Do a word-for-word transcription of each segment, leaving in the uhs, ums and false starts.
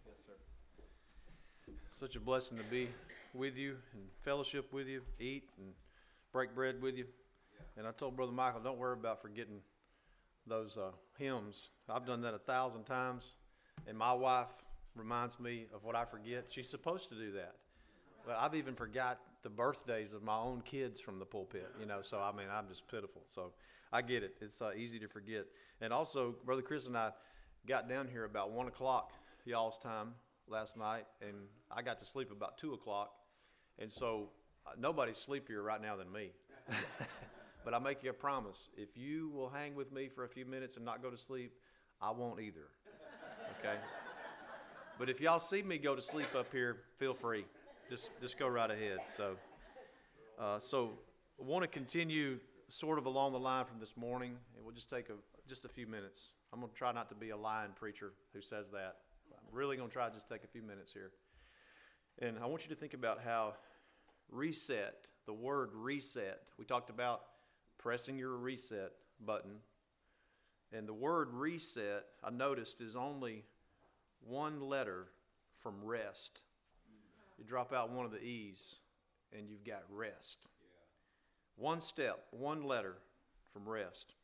Yes, sir. Such a blessing to be with you and fellowship with you, eat and break bread with you. And I told Brother Michael, don't worry about forgetting those uh, hymns. I've done that a thousand times, and my wife reminds me of what I forget. She's supposed to do that. But I've even forgot the birthdays of my own kids from the pulpit, you know, so I mean, I'm just pitiful. So I get it. It's uh, easy to forget. And also, Brother Chris and I got down here about one o'clock y'all's time last night, and I got to sleep about two o'clock. And so uh, nobody's sleepier right now than me. But I make you a promise. If you will hang with me for a few minutes and not go to sleep, I won't either. Okay? But if y'all see me go to sleep up here, feel free. Just just go right ahead. So, uh, so I want to continue sort of along the line from this morning, and we'll just take a just a few minutes. I'm going to try not to be a lying preacher who says that. I'm really going to try to just take a few minutes here. And I want you to think about how reset, the word reset, we talked about pressing your reset button. And the word reset, I noticed, is only one letter from rest. You drop out one of the E's, and you've got rest. Yeah. One step, one letter from rest.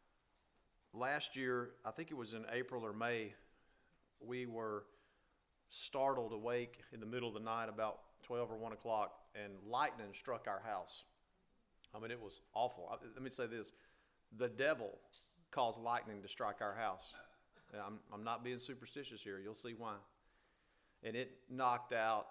Last year, I think it was in April or May, we were startled awake in the middle of the night about twelve or one o'clock, and lightning struck our house. I mean, it was awful. Let me say this. The devil caused lightning to strike our house. I'm, I'm not being superstitious here. You'll see why. And it knocked out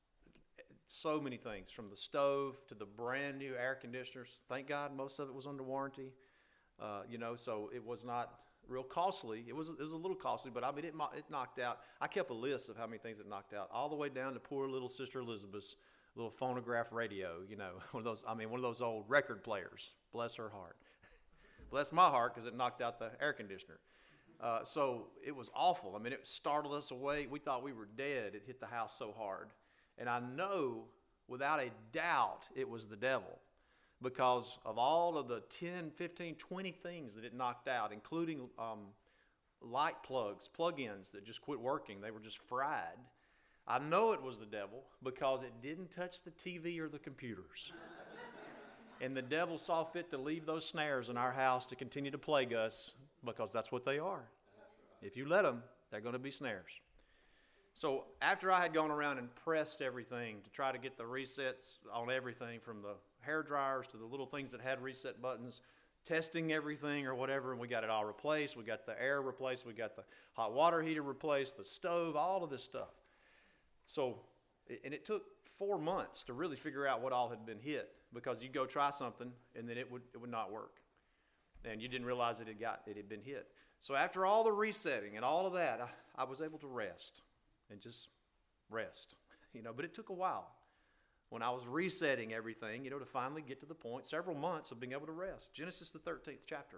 so many things, from the stove to the brand new air conditioners. Thank God most of it was under warranty. Uh, you know, so it was not real costly. It was it was a little costly, but I mean, it it knocked out. I kept a list of how many things it knocked out, all the way down to poor little Sister Elizabeth's little phonograph radio. You know, one of those. I mean, one of those old record players. Bless her heart. Bless my heart, because it knocked out the air conditioner. Uh, so it was awful. I mean, it startled us awake. We thought we were dead. It hit the house so hard. And I know, without a doubt, it was the devil, because of all of the ten, fifteen, twenty things that it knocked out, including um, light plugs, plug-ins that just quit working. They were just fried. I know it was the devil because it didn't touch the T V or the computers. And the devil saw fit to leave those snares in our house to continue to plague us, because that's what they are. If you let them, they're going to be snares. So after I had gone around and pressed everything to try to get the resets on everything, from the hair dryers to the little things that had reset buttons, testing everything or whatever, and we got it all replaced. We got the air replaced. We got the hot water heater replaced, the stove, all of this stuff. So, and it took four months to really figure out what all had been hit, because you go try something and then it would it would not work, and you didn't realize it had got it had been hit. So after all the resetting and all of that, I, I was able to rest and just rest, you know. But it took a while when I was resetting everything, you know, to finally get to the point, several months of being able to rest. Genesis the thirteenth chapter.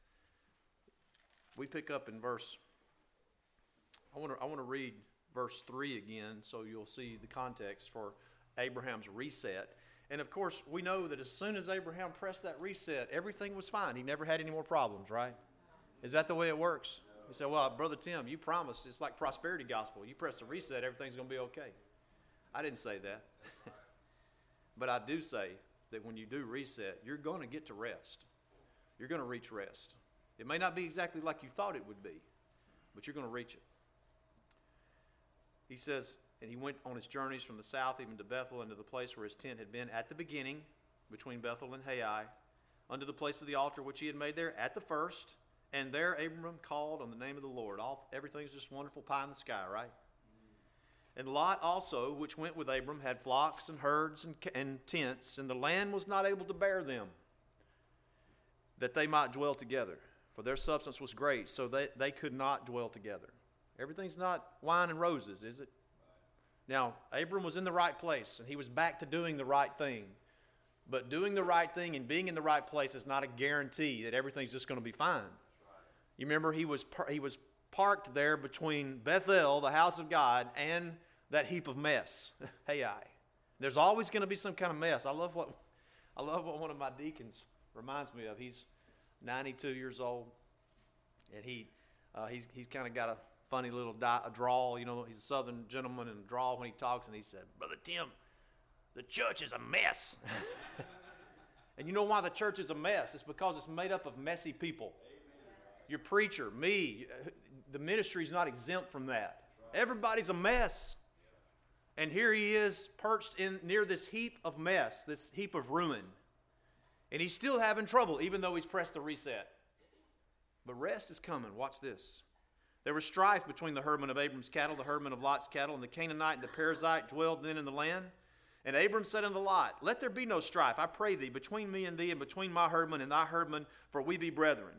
We pick up in verse. I want to I want to read verse three again, so you'll see the context for Abraham's reset. And of course, we know that as soon as Abraham pressed that reset, everything was fine. He never had any more problems, right? Is that the way it works? You say, well, Brother Tim, you promised. It's like prosperity gospel. You press the reset, everything's going to be okay. I didn't say that. But I do say that when you do reset, you're going to get to rest. You're going to reach rest. It may not be exactly like you thought it would be, but you're going to reach it. He says, and he went on his journeys from the south even to Bethel, and to the place where his tent had been at the beginning, between Bethel and Hai, unto the place of the altar which he had made there at the first. And there Abram called on the name of the Lord. All everything's just wonderful pie in the sky, right? And Lot also, which went with Abram, had flocks and herds and, and tents, and the land was not able to bear them, that they might dwell together. For their substance was great, so they, they could not dwell together. Everything's not wine and roses, is it? Now, Abram was in the right place, and he was back to doing the right thing. But doing the right thing and being in the right place is not a guarantee that everything's just going to be fine. You remember he was he was parked there between Bethel, the house of God, and that heap of mess. Hey, I. There's always going to be some kind of mess. I love what I love what one of my deacons reminds me of. He's ninety-two years old, and he uh, he's he's kind of got a funny little di- a drawl. You know, he's a Southern gentleman and a drawl when he talks, and he said, Brother Tim, the church is a mess. And you know why the church is a mess? It's because it's made up of messy people. Amen. Your preacher, me, the ministry is not exempt from that. Right. Everybody's a mess. And here he is perched in near this heap of mess, this heap of ruin. And he's still having trouble, even though he's pressed the reset. But rest is coming. Watch this. There was strife between the herdmen of Abram's cattle, the herdmen of Lot's cattle, and the Canaanite and the Perizzite dwelled then in the land. And Abram said unto Lot, Let there be no strife, I pray thee, between me and thee, and between my herdmen and thy herdmen, for we be brethren.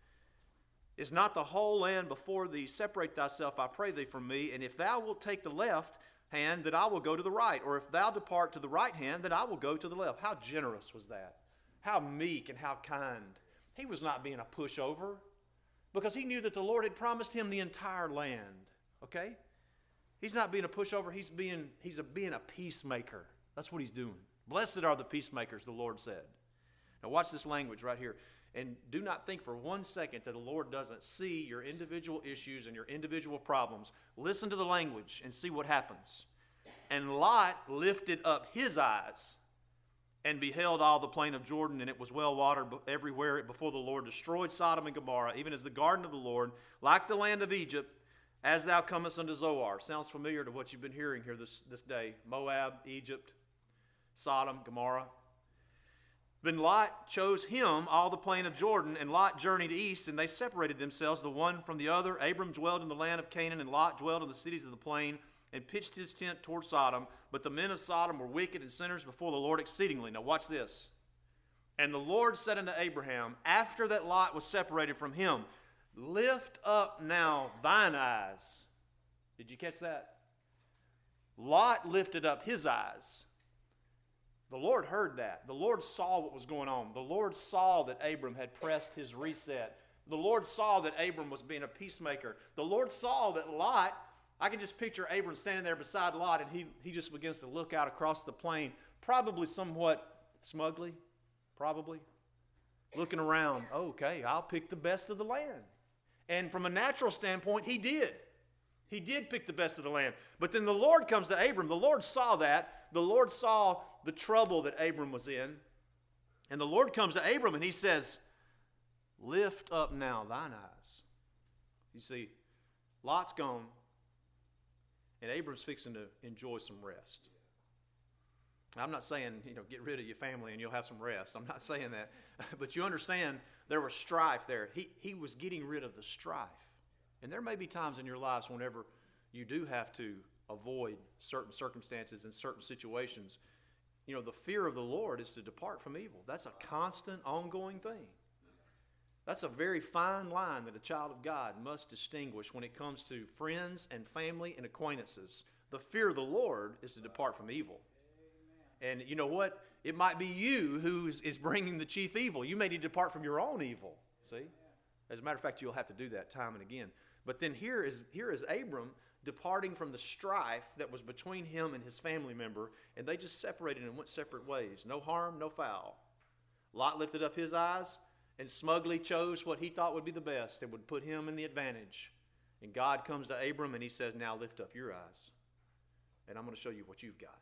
Is not the whole land before thee? Separate thyself, I pray thee, from me. And if thou wilt take the left hand, then I will go to the right. Or if thou depart to the right hand, then I will go to the left. How generous was that? How meek and how kind. He was not being a pushover, because he knew that the Lord had promised him the entire land. Okay? He's not being a pushover. He's being, he's a, being a peacemaker. That's what he's doing. Blessed are the peacemakers, the Lord said. Now watch this language right here. And do not think for one second that the Lord doesn't see your individual issues and your individual problems. Listen to the language and see what happens. And Lot lifted up his eyes and beheld all the plain of Jordan, and it was well watered everywhere before the Lord destroyed Sodom and Gomorrah, even as the garden of the Lord, like the land of Egypt, as thou comest unto Zoar. Sounds familiar to what you've been hearing here this, this day. Moab, Egypt, Sodom, Gomorrah. Then Lot chose him all the plain of Jordan, and Lot journeyed east, and they separated themselves the one from the other. Abram dwelled in the land of Canaan, and Lot dwelled in the cities of the plain, and pitched his tent toward Sodom. But the men of Sodom were wicked and sinners before the Lord exceedingly. Now watch this. And the Lord said unto Abraham, after that Lot was separated from him, Lift up now thine eyes. Did you catch that? Lot lifted up his eyes. The Lord heard that. The Lord saw what was going on. The Lord saw that Abram had pressed his reset. The Lord saw that Abram was being a peacemaker. The Lord saw that Lot, I can just picture Abram standing there beside Lot, and he, he just begins to look out across the plain, probably somewhat smugly, probably, looking around. Okay, I'll pick the best of the land. And from a natural standpoint, he did. He did pick the best of the land. But then the Lord comes to Abram. The Lord saw that. The Lord saw the trouble that Abram was in. And the Lord comes to Abram and he says, Lift up now thine eyes. You see, Lot's gone, and Abram's fixing to enjoy some rest. I'm not saying, you know, get rid of your family and you'll have some rest. I'm not saying that. But you understand, there was strife there. He, he was getting rid of the strife. And there may be times in your lives whenever you do have to avoid certain circumstances and certain situations. You know, the fear of the Lord is to depart from evil. That's a constant, ongoing thing. That's a very fine line that a child of God must distinguish when it comes to friends and family and acquaintances. The fear of the Lord is to depart from evil. And you know what? It might be you who is bringing the chief evil. You may need to depart from your own evil. See? As a matter of fact, you'll have to do that time and again. But then here is, here is Abram departing from the strife that was between him and his family member, and they just separated and went separate ways. No harm, no foul. Lot lifted up his eyes and smugly chose what he thought would be the best that would put him in the advantage. And God comes to Abram and he says, now lift up your eyes, and I'm going to show you what you've got.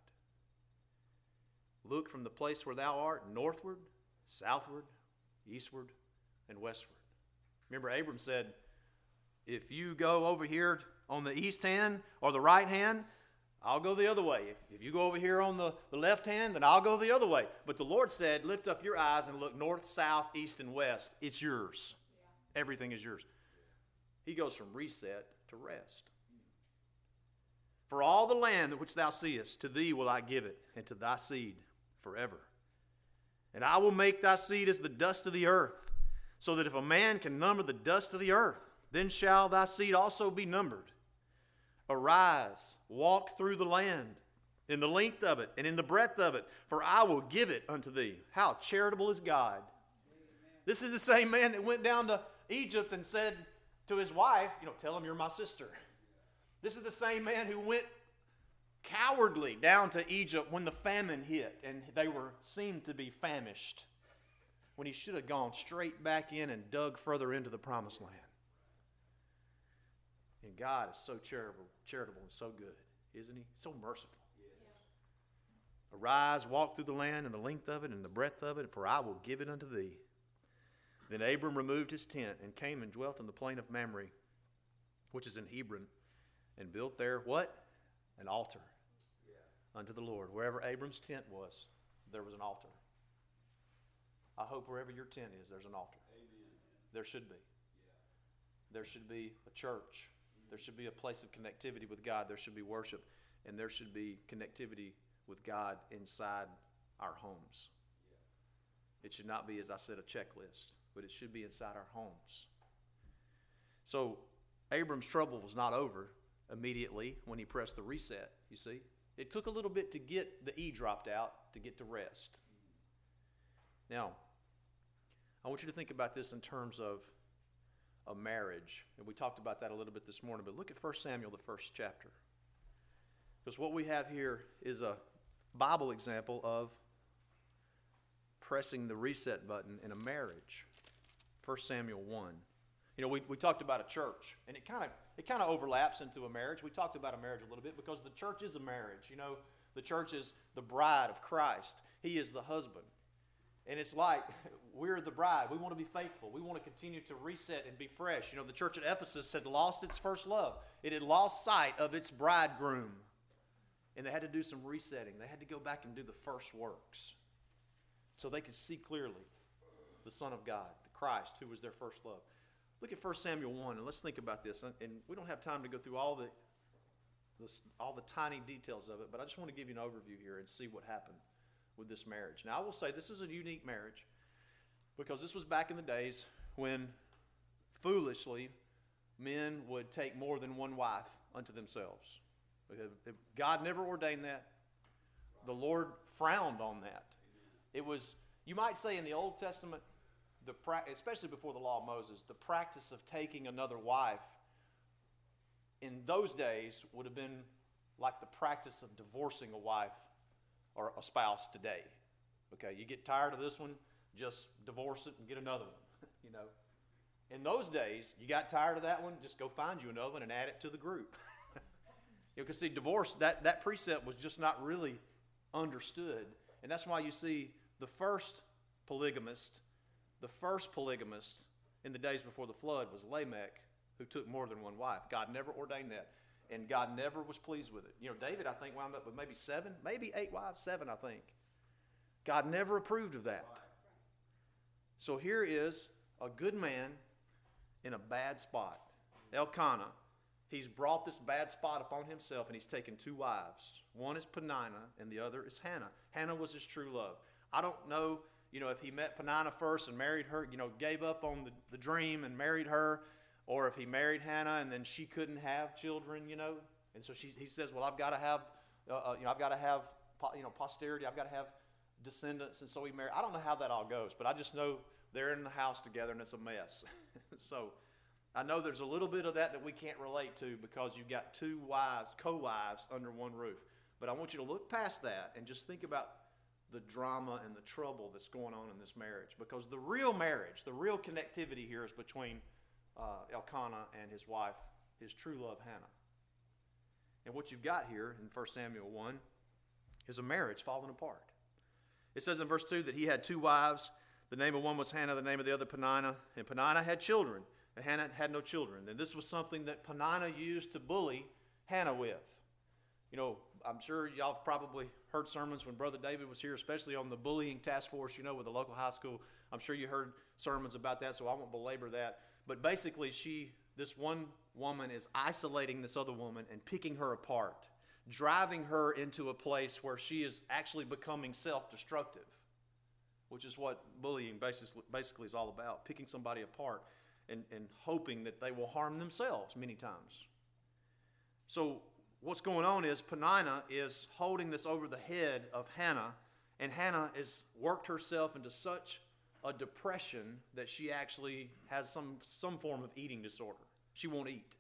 Look from the place where thou art northward, southward, eastward, and westward. Remember, Abram said, if you go over here on the east hand or the right hand, I'll go the other way. If, if you go over here on the, the left hand, then I'll go the other way. But the Lord said, lift up your eyes and look north, south, east, and west. It's yours. Yeah. Everything is yours. He goes from reset to rest. For all the land which thou seest, to thee will I give it, and to thy seed forever. And I will make thy seed as the dust of the earth, so that if a man can number the dust of the earth, then shall thy seed also be numbered. Arise, walk through the land, in the length of it and in the breadth of it, for I will give it unto thee. How charitable is God. Amen. This is the same man that went down to Egypt and said to his wife, you know, tell him you're my sister. This is the same man who went cowardly down to Egypt when the famine hit and they were seemed to be famished, when he should have gone straight back in and dug further into the promised land. And God is so charitable, charitable and so good, isn't he? So merciful. Yes. Arise, walk through the land and the length of it and the breadth of it, for I will give it unto thee. Then Abram removed his tent and came and dwelt in the plain of Mamre, which is in Hebron, and built there what? An altar yeah. unto the Lord. Wherever Abram's tent was, there was an altar. I hope wherever your tent is, there's an altar. Amen. There should be. Yeah. There should be a church. There should be a place of connectivity with God. There should be worship. And there should be connectivity with God inside our homes. Yeah. It should not be, as I said, a checklist, but it should be inside our homes. So Abram's trouble was not over immediately when he pressed the reset, you see. It took a little bit to get the E dropped out to get to rest. Now, I want you to think about this in terms of a marriage. And we talked about that a little bit this morning, but look at First Samuel, the first chapter. Because what we have here is a Bible example of pressing the reset button in a marriage. First Samuel one. You know, we, we talked about a church, and it kind of it kind of overlaps into a marriage. We talked about a marriage a little bit because the church is a marriage. You know, the church is the bride of Christ. He is the husband. And it's like we're the bride. We want to be faithful. We want to continue to reset and be fresh. You know, the church at Ephesus had lost its first love. It had lost sight of its bridegroom. And they had to do some resetting. They had to go back and do the first works so they could see clearly the Son of God, the Christ, who was their first love. Look at First Samuel one, and let's think about this. And we don't have time to go through all the, the all the tiny details of it, but I just want to give you an overview here and see what happened with this marriage. Now, I will say this is a unique marriage because this was back in the days when foolishly men would take more than one wife unto themselves. God never ordained that. The Lord frowned on that. It was, you might say in the Old Testament, the especially before the law of Moses, the practice of taking another wife in those days would have been like the practice of divorcing a wife or a spouse today. Okay, you get tired of this one, just divorce it and get another one. You know, in those days, you got tired of that one, just go find you another one and add it to the group. You can see divorce, that, that precept was just not really understood. And that's why you see the first polygamist, the first polygamist in the days before the flood was Lamech, who took more than one wife. God never ordained that. And God never was pleased with it. You know, David, I think, wound up with maybe seven, maybe eight wives, seven, I think. God never approved of that. So here is a good man in a bad spot. Elkanah. He's brought this bad spot upon himself, and he's taken two wives. One is Peninnah, and the other is Hannah. Hannah was his true love. I don't know, you know, if he met Peninnah first and married her, you know, gave up on the, the dream and married her, or if he married Hannah and then she couldn't have children, you know. And so she, he says, well, I've got to have, uh, uh, you know, I've got to have, you know, posterity. I've got to have descendants. And so he married. I don't know how that all goes, but I just know they're in the house together, and it's a mess. So I know there's a little bit of that that we can't relate to because you've got two wives, co-wives under one roof. But I want you to look past that and just think about the drama and the trouble that's going on in this marriage. Because the real marriage, the real connectivity here is between uh, Elkanah and his wife, his true love, Hannah. And what you've got here in First Samuel one is a marriage falling apart. It says in verse two that he had two wives. The name of one was Hannah, the name of the other Peninnah. And Peninnah had children. And Hannah had no children. And this was something that Peninnah used to bully Hannah with. You know, I'm sure y'all have probably heard sermons when Brother David was here, especially on the bullying task force, you know, with the local high school. I'm sure you heard sermons about that, so I won't belabor that. But basically, she, this one woman is isolating this other woman and picking her apart, driving her into a place where she is actually becoming self-destructive, which is what bullying basically, basically is all about, picking somebody apart. And, and hoping that they will harm themselves many times. So what's going on is Peninnah is holding this over the head of Hannah, and Hannah has worked herself into such a depression that she actually has some, some form of eating disorder. She won't eat.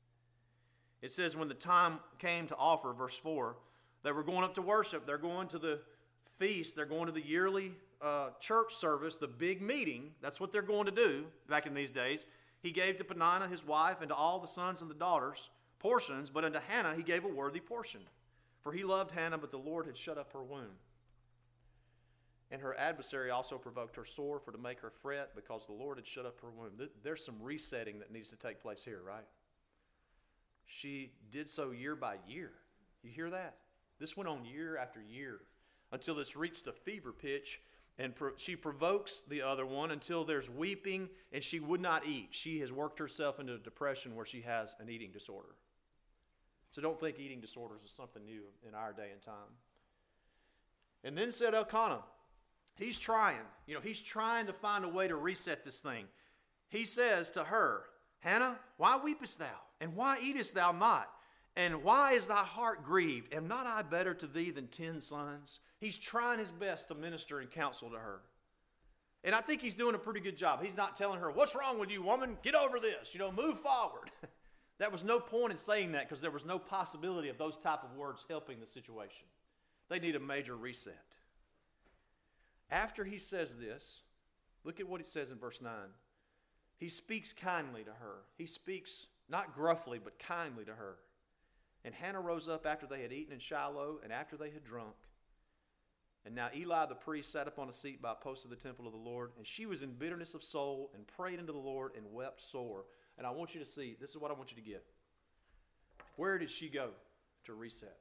It says when the time came to offer, verse four, they were going up to worship. They're going to the feast. They're going to the yearly Uh, church service, the big meeting. That's what they're going to do back in these days. He gave to Peninnah his wife and to all the sons and the daughters portions, but unto Hannah he gave a worthy portion. For he loved Hannah, but the Lord had shut up her womb. And her adversary also provoked her sore, for to make her fret, because the Lord had shut up her womb. There's some resetting that needs to take place here, right? She did so year by year. You hear that? This went on year after year until this reached a fever pitch, and she provokes the other one until there's weeping, and she would not eat. She has worked herself into a depression where she has an eating disorder. So don't think eating disorders is something new in our day and time. And then said Elkanah, he's trying, you know, he's trying to find a way to reset this thing. He says to her, Hannah, why weepest thou? And why eatest thou not? And why is thy heart grieved? Am not I better to thee than ten sons? He's trying his best to minister and counsel to her. And I think he's doing a pretty good job. He's not telling her, what's wrong with you, woman? Get over this. You know, move forward. That was no point in saying that because there was no possibility of those type of words helping the situation. They need a major reset. After he says this, look at what it says in verse nine. He speaks kindly to her. He speaks not gruffly, but kindly to her. And Hannah rose up after they had eaten in Shiloh and after they had drunk. And now Eli the priest sat upon a seat by a post of the temple of the Lord, and she was in bitterness of soul and prayed unto the Lord and wept sore. And I want you to see, this is what I want you to get. Where did she go to reset?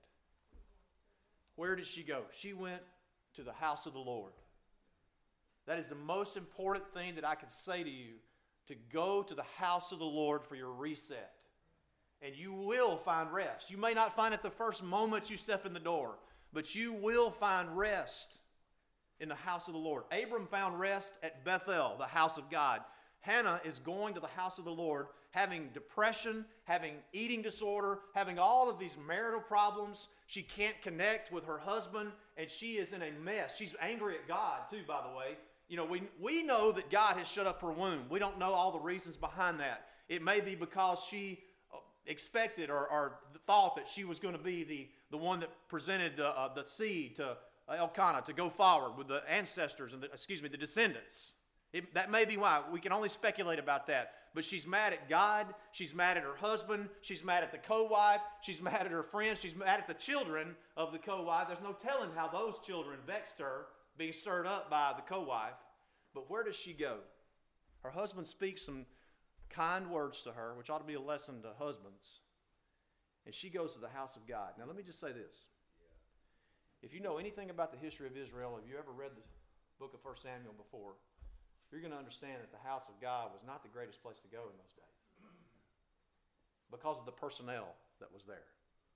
Where did she go? She went to the house of the Lord. That is the most important thing that I could say to you, to go to the house of the Lord for your reset. And you will find rest. You may not find it the first moment you step in the door, but you will find rest in the house of the Lord. Abram found rest at Bethel, the house of God. Hannah is going to the house of the Lord, having depression, having eating disorder, having all of these marital problems. She can't connect with her husband, and she is in a mess. She's angry at God, too, by the way. You know, we, we know that God has shut up her womb. We don't know all the reasons behind that. It may be because she expected or, or thought that she was going to be the, the one that presented the, uh, the seed to Elkanah to go forward with the ancestors and the, excuse me, the descendants. It, that may be why. We can only speculate about that. But she's mad at God. She's mad at her husband. She's mad at the co-wife. She's mad at her friends. She's mad at the children of the co-wife. There's no telling how those children vexed her, being stirred up by the co-wife. But where does she go? Her husband speaks some kind words to her, which ought to be a lesson to husbands. And she goes to the house of God. Now let me just say this. If you know anything about the history of Israel, have you ever read the book of First Samuel before, you're going to understand that the house of God was not the greatest place to go in those days because of the personnel that was there.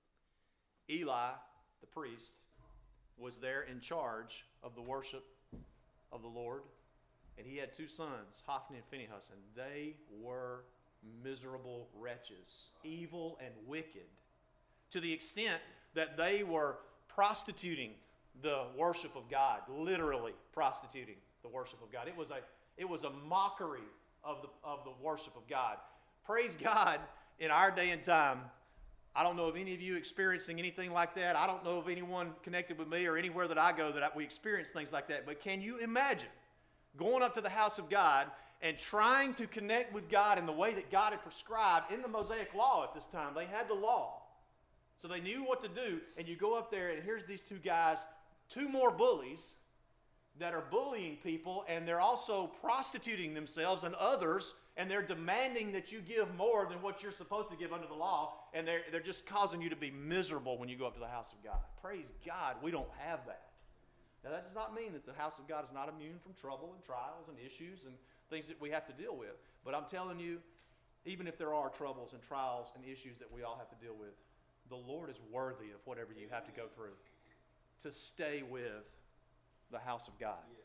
Eli, the priest, was there in charge of the worship of the Lord, and he had two sons, Hophni and Phinehas, and they were miserable wretches, evil and wicked, to the extent that they were prostituting the worship of God, literally prostituting the worship of God. It was a It was a mockery of the, of the worship of God. Praise God, in our day and time, I don't know of any of you experiencing anything like that. I don't know of anyone connected with me or anywhere that I go that I, we experience things like that. But can you imagine going up to the house of God and trying to connect with God in the way that God had prescribed in the Mosaic law at this time? They had the law, so they knew what to do. And you go up there, and here's these two guys, two more bullies, that are bullying people, and they're also prostituting themselves and others, and they're demanding that you give more than what you're supposed to give under the law, and they're, they're just causing you to be miserable when you go up to the house of God. Praise God, we don't have that. Now, that does not mean that the house of God is not immune from trouble and trials and issues and things that we have to deal with. But I'm telling you, even if there are troubles and trials and issues that we all have to deal with, the Lord is worthy of whatever you have to go through to stay with the house of God. Yes.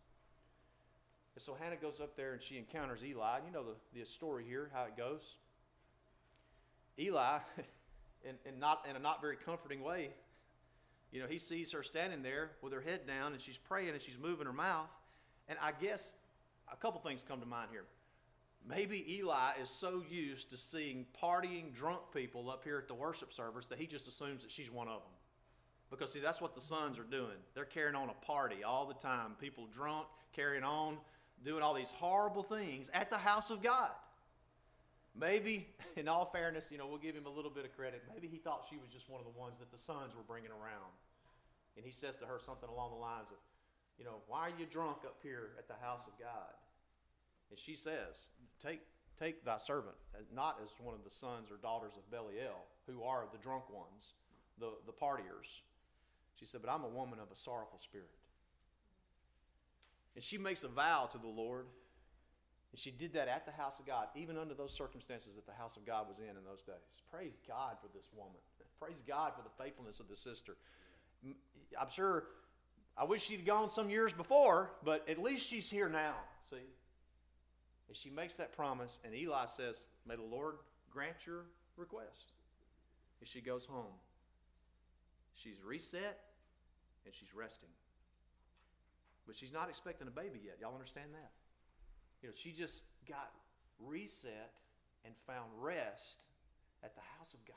And so Hannah goes up there and she encounters Eli. And you know the, the story here, how it goes. Eli, in, in, not, in a not very comforting way, you know, he sees her standing there with her head down and she's praying and she's moving her mouth. And I guess a couple things come to mind here. Maybe Eli is so used to seeing partying, drunk people up here at the worship service that he just assumes that she's one of them. Because, see, that's what the sons are doing. They're carrying on a party all the time. People drunk, carrying on, doing all these horrible things at the house of God. maybe, in all fairness, you know, we'll give him a little bit of credit. Maybe he thought she was just one of the ones that the sons were bringing around. And he says to her something along the lines of, you know, why are you drunk up here at the house of God? And she says, take take thy servant, not as one of the sons or daughters of Belial, who are the drunk ones, the, the partiers. She said, but I'm a woman of a sorrowful spirit. And she makes a vow to the Lord. And she did that at the house of God, even under those circumstances that the house of God was in in those days. Praise God for this woman. Praise God for the faithfulness of the sister. I'm sure, I wish she'd gone some years before, but at least she's here now, see? And she makes that promise, and Eli says, may the Lord grant your request. And she goes home. She's reset, and she's resting. But she's not expecting a baby yet. Y'all understand that? You know, she just got reset and found rest at the house of God.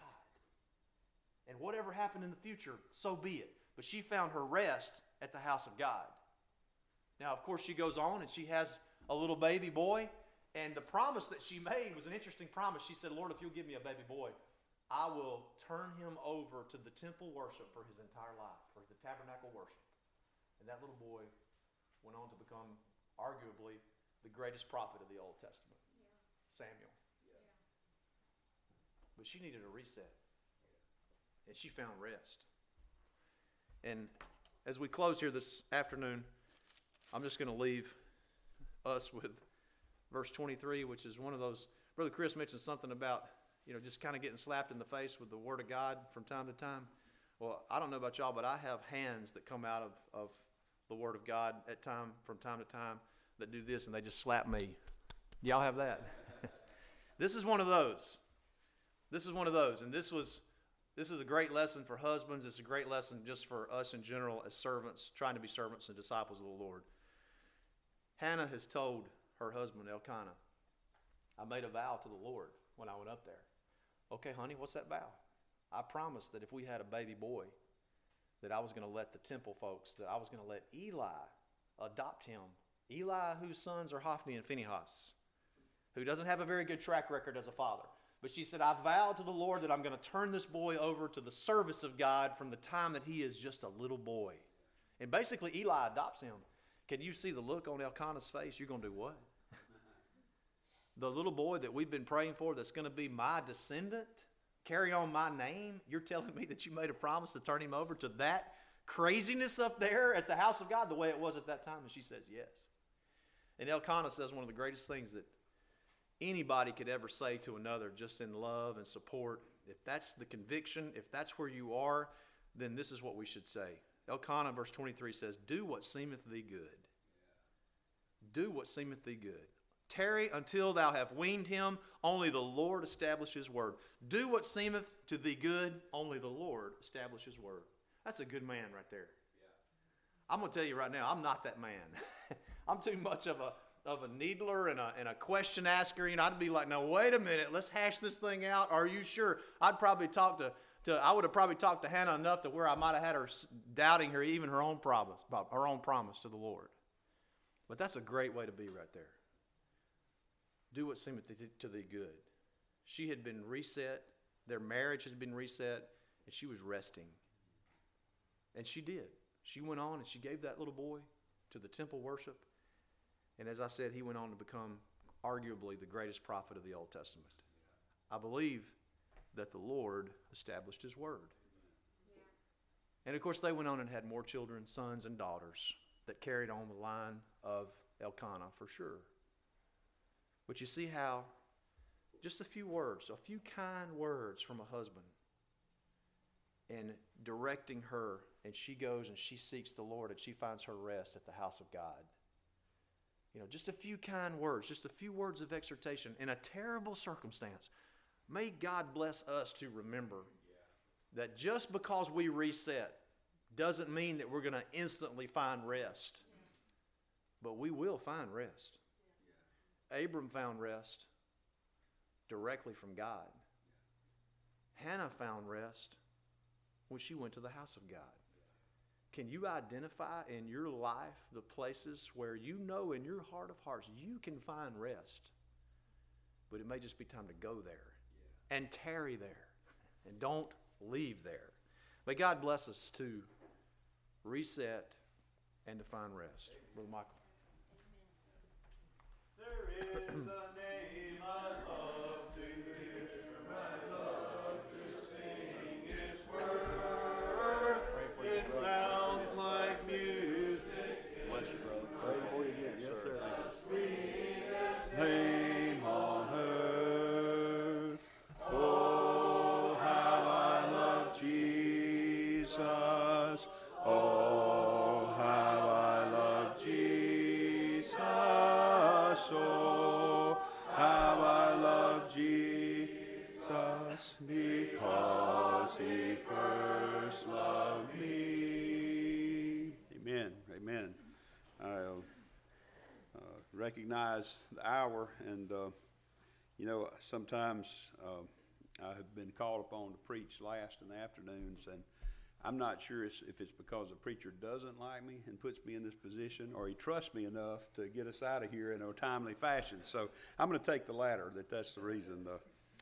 And whatever happened in the future, so be it. But she found her rest at the house of God. Now, of course, she goes on and she has a little baby boy. And the promise that she made was an interesting promise. She said, Lord, if you'll give me a baby boy, I will turn him over to the temple worship for his entire life, for the tabernacle worship. And that little boy went on to become arguably the greatest prophet of the Old Testament, yeah. Samuel. Yeah. But she needed a reset. And she found rest. And as we close here this afternoon, I'm just going to leave us with verse twenty-three, which is one of those. Brother Chris mentioned something about, you know, just kind of getting slapped in the face with the Word of God from time to time. Well, I don't know about y'all, but I have hands that come out of, of the Word of God at time from time to time that do this, and they just slap me. Y'all have that? This is one of those. This is one of those, and this was this is a great lesson for husbands. It's a great lesson just for us in general as servants, trying to be servants and disciples of the Lord. Hannah has told her husband Elkanah, I made a vow to the Lord when I went up there. Okay, honey, what's that vow? I promised that if we had a baby boy, that I was going to let the temple folks, that I was going to let Eli adopt him. Eli, whose sons are Hophni and Phinehas, who doesn't have a very good track record as a father. But she said, I vowed to the Lord that I'm going to turn this boy over to the service of God from the time that he is just a little boy. And basically, Eli adopts him. Can you see the look on Elkanah's face? You're going to do what? The little boy that we've been praying for that's going to be my descendant, carry on my name, you're telling me that you made a promise to turn him over to that craziness up there at the house of God the way it was at that time? And she says, yes. And Elkanah says one of the greatest things that anybody could ever say to another just in love and support. If that's the conviction, if that's where you are, then this is what we should say. Elkanah, verse twenty-three says, do what seemeth thee good. Do what seemeth thee good. Tarry until thou have weaned him. Only the Lord establish his word. Do what seemeth to thee good. Only the Lord establish his word. That's a good man right there. Yeah. I'm going to tell you right now, I'm not that man. I'm too much of a of a needler and a, and a question asker. You know, I'd be like, no, wait a minute. Let's hash this thing out. Are you sure? I'd probably talk to, to I would have probably talked to Hannah enough to where I might have had her doubting her, even her own promise, her own promise to the Lord. But that's a great way to be right there. Do what seemeth to thee good. She had been reset. Their marriage had been reset, and she was resting. And she did. She went on and she gave that little boy to the temple worship. And as I said, he went on to become arguably the greatest prophet of the Old Testament. I believe that the Lord established his word. Yeah. And of course, they went on and had more children, sons and daughters, that carried on the line of Elkanah for sure. But you see how just a few words, a few kind words from a husband, and directing her, and she goes and she seeks the Lord and she finds her rest at the house of God. You know, just a few kind words, just a few words of exhortation in a terrible circumstance. May God bless us to remember that just because we reset doesn't mean that we're going to instantly find rest. But we will find rest. Abram found rest directly from God. Hannah found rest when she went to the house of God. Can you identify in your life the places where you know in your heart of hearts you can find rest? but it may just be time to go there and tarry there and don't leave there. May God bless us to reset and to find rest. Brother Michael. There is a name I love to hear, I love to sing His word. It sounds like music. Bless you, brother. Pray for you again, yes, sir. The sweetest name on earth. Oh, how I love Jesus. Oh, how I love Jesus. Oh, how I love Jesus, because He first loved me. Amen. Amen. I uh, uh, recognize the hour, and uh, you know, sometimes uh, I have been called upon to preach last in the afternoons, and I'm not sure it's, if it's because the preacher doesn't like me and puts me in this position, or he trusts me enough to get us out of here in a timely fashion. So I'm going to take the latter, that that's the reason. Uh,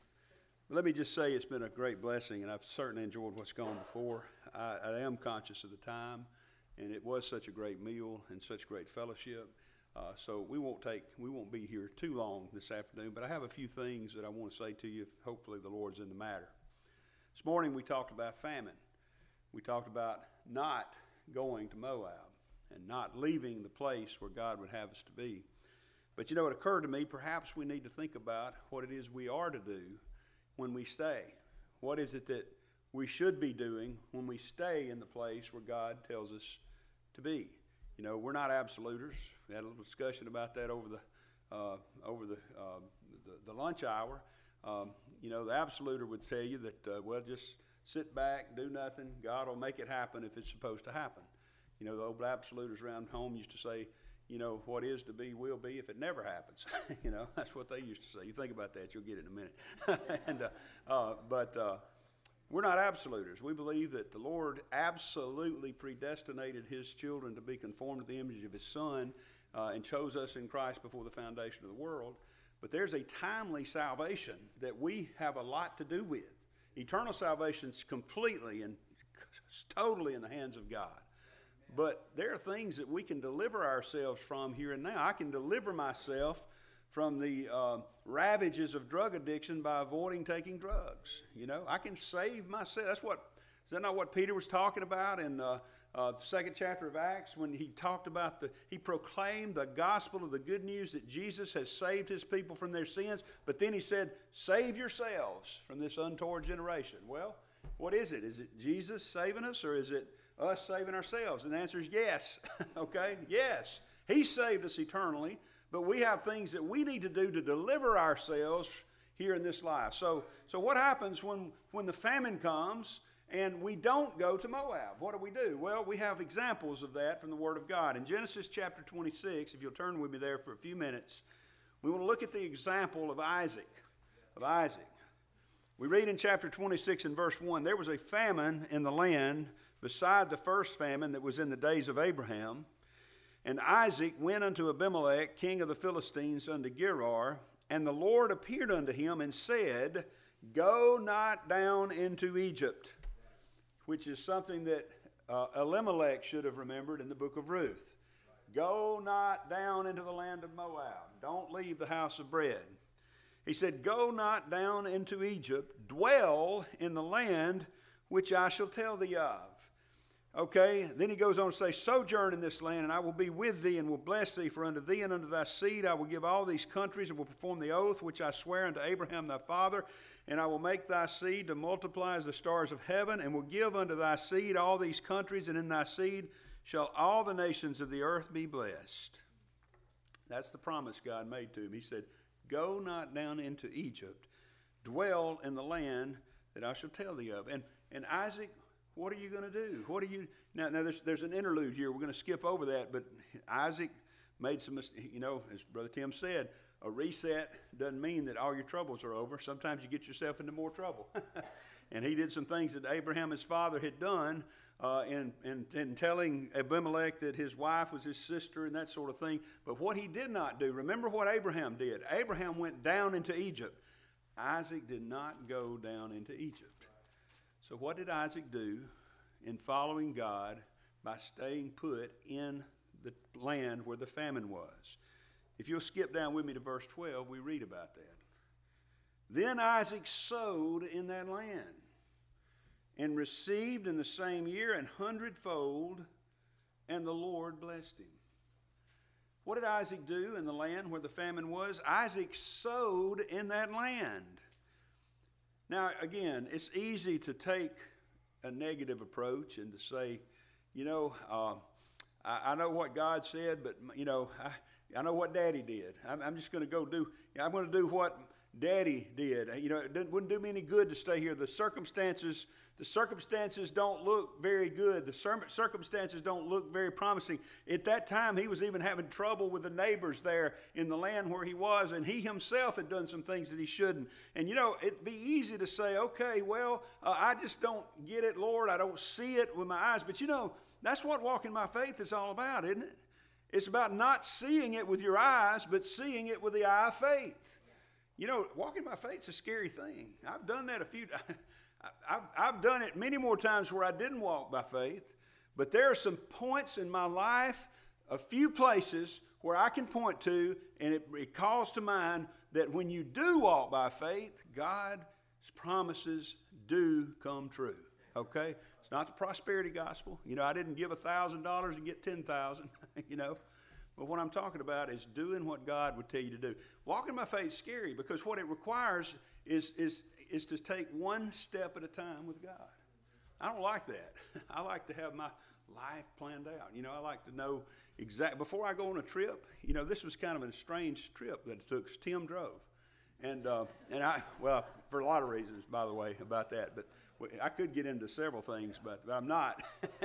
but let me just say it's been a great blessing, and I've certainly enjoyed what's gone before. I, I am conscious of the time, and it was such a great meal and such great fellowship. Uh, so we won't take, we won't be here too long this afternoon, but I have a few things that I want to say to you. If hopefully the Lord's in the matter. This morning we talked about famine. We talked about not going to Moab and not leaving the place where God would have us to be. But you know, it occurred to me, perhaps we need to think about what it is we are to do when we stay. What is it that we should be doing when we stay in the place where God tells us to be? You know, we're not absoluters. We had a little discussion about that over the uh, over the, uh, the the lunch hour. Um, you know, the absoluter would tell you that, uh, well, just sit back, do nothing. God will make it happen if it's supposed to happen. You know, the old absoluters around home used to say, you know, what is to be will be if it never happens. You know, that's what they used to say. You think about that, you'll get it in a minute. and uh, uh, But uh, we're not absoluters. We believe that the Lord absolutely predestinated His children to be conformed to the image of His Son uh, and chose us in Christ before the foundation of the world. But there's a timely salvation that we have a lot to do with. Eternal salvation is completely and totally in the hands of God. But there are things that we can deliver ourselves from here and now. I can deliver myself from the uh, ravages of drug addiction by avoiding taking drugs. You know, I can save myself. That's what, is that not what Peter was talking about in uh, uh, the second chapter of Acts when he talked about the, he proclaimed the gospel of the good news that Jesus has saved His people from their sins, but then he said, save yourselves from this untoward generation. Well, what is it? Is it Jesus saving us, or is it us saving ourselves? And the answer is yes. Okay? Yes. He saved us eternally, but we have things that we need to do to deliver ourselves here in this life. So, so what happens when, when the famine comes and we don't go to Moab? What do we do? Well, we have examples of that from the Word of God. In Genesis chapter twenty-six, if you'll turn with me there for a few minutes, we want to look at the example of Isaac. Of Isaac. We read in chapter twenty-six and verse one, there was a famine in the land beside the first famine that was in the days of Abraham. And Isaac went unto Abimelech, king of the Philistines, unto Gerar, and the Lord appeared unto him and said, go not down into Egypt, which is something that uh, Elimelech should have remembered in the book of Ruth. Go not down into the land of Moab. Don't leave the house of bread. He said, go not down into Egypt. Dwell in the land which I shall tell thee of. Okay, then he goes on to say, sojourn in this land, and I will be with thee, and will bless thee, for unto thee and unto thy seed I will give all these countries, and will perform the oath which I swear unto Abraham thy father, and I will make thy seed to multiply as the stars of heaven, and will give unto thy seed all these countries, and in thy seed shall all the nations of the earth be blessed. That's the promise God made to him. He said, go not down into Egypt, dwell in the land that I shall tell thee of. And, and Isaac, what are you going to do? What are you now? Now there's there's an interlude here. We're going to skip over that. But Isaac made some, you know, as Brother Tim said, a reset doesn't mean that all your troubles are over. Sometimes you get yourself into more trouble. And he did some things that Abraham, his father, had done uh, in, in, in telling Abimelech that his wife was his sister and that sort of thing. But what he did not do, remember what Abraham did. Abraham went down into Egypt. Isaac did not go down into Egypt. So what did Isaac do in following God by staying put in the land where the famine was? If you'll skip down with me to verse twelve, we read about that. Then Isaac sowed in that land and received in the same year an hundredfold, and the Lord blessed him. What did Isaac do in the land where the famine was? Isaac sowed in that land. Now, again, it's easy to take a negative approach and to say, you know, uh, I, I know what God said, but, you know, I, I know what Daddy did. I'm, I'm just going to go do, I'm going to do what Daddy did. You know, it wouldn't do me any good to stay here. The circumstances, the circumstances don't look very good. The circumstances don't look very promising. At that time, he was even having trouble with the neighbors there in the land where he was, and he himself had done some things that he shouldn't. And, you know, it'd be easy to say, okay, well, uh, I just don't get it, Lord. I don't see it with my eyes. But, you know, that's what walking by faith is all about, isn't it? It's about not seeing it with your eyes, but seeing it with the eye of faith. You know, walking by faith is a scary thing. I've done that a few times. I've, I've done it many more times where I didn't walk by faith. But there are some points in my life, a few places where I can point to, and it, it calls to mind that when you do walk by faith, God's promises do come true. Okay? It's not the prosperity gospel. You know, I didn't give one thousand dollars and get ten thousand dollars, you know. But what I'm talking about is doing what God would tell you to do. Walking by faith is scary because what it requires is, is, is to take one step at a time with God. I don't like that. I like to have my life planned out. You know, I like to know exactly. Before I go on a trip, you know, this was kind of a strange trip that it took. Tim drove. And, uh, and I, well, for a lot of reasons, by the way, about that. But I could get into several things, but, but I'm not.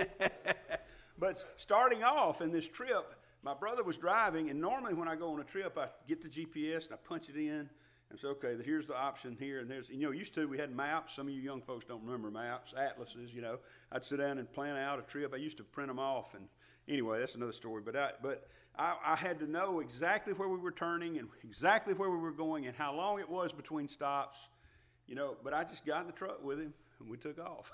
But starting off in this trip, my brother was driving, and normally when I go on a trip, I get the G P S and I punch it in, and say, okay, here's the option here, and there's, you know, used to we had maps. Some of you young folks don't remember maps, atlases, you know. I'd sit down and plan out a trip. I used to print them off, and anyway, that's another story. But I, but I, I had to know exactly where we were turning and exactly where we were going and how long it was between stops, you know. But I just got in the truck with him, and we took off.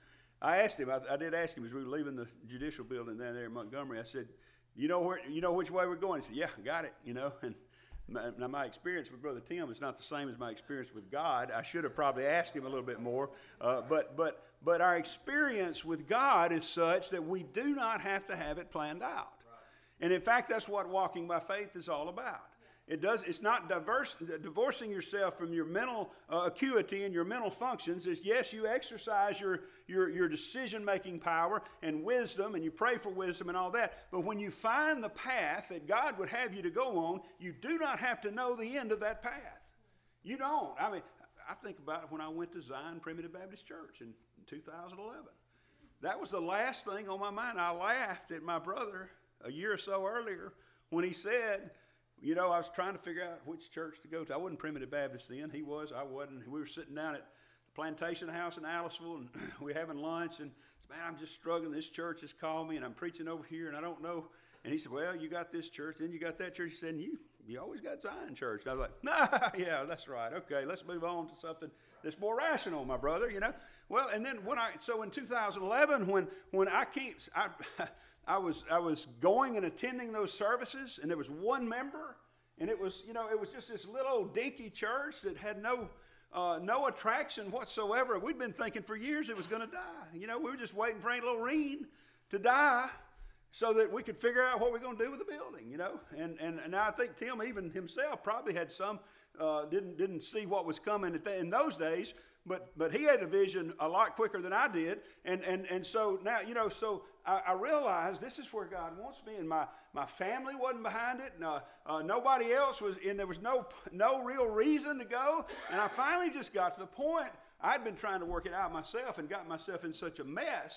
I asked him, I, I did ask him as we were leaving the judicial building down there in Montgomery, I said, You know where? You know which way we're going? He said, yeah, got it, you know. And my, now my experience with Brother Tim is not the same as my experience with God. I should have probably asked him a little bit more. Uh, but but but our experience with God is such that we do not have to have it planned out. Right. And in fact, that's what walking by faith is all about. It does. It's not diverse, divorcing yourself from your mental uh, acuity and your mental functions. Is yes, you exercise your, your, your decision-making power and wisdom, and you pray for wisdom and all that. But when you find the path that God would have you to go on, you do not have to know the end of that path. You don't. I mean, I think about it when I went to Zion Primitive Baptist Church in two thousand eleven. That was the last thing on my mind. I laughed at my brother a year or so earlier when he said, you know, I was trying to figure out which church to go to. I wasn't Primitive Baptist then. He was. I wasn't. We were sitting down at the Plantation House in Aliceville, and we were having lunch. And I said, man, I'm just struggling. This church has called me, and I'm preaching over here, and I don't know. And he said, well, you got this church, then you got that church. He said, and you, you always got Zion Church. And I was like, nah, yeah, that's right. Okay, let's move on to something that's more rational, my brother, you know. Well, and then when I, so in two thousand eleven, when when I came, I, I was I was going and attending those services, and there was one member. And it was, you know, it was just this little old dinky church that had no uh, no attraction whatsoever. We'd been thinking for years it was going to die. You know, we were just waiting for Aunt Lorene to die so that we could figure out what we're going to do with the building, you know. And and, and I think Tim even himself probably had some, uh, didn't didn't see what was coming at the, in those days. But but he had a vision a lot quicker than I did. And and, and so now, you know, so I, I realized this is where God wants me. And my, my family wasn't behind it. And, uh, uh, nobody else was. And there was no no real reason to go. And I finally just got to the point. I'd been trying to work it out myself and got myself in such a mess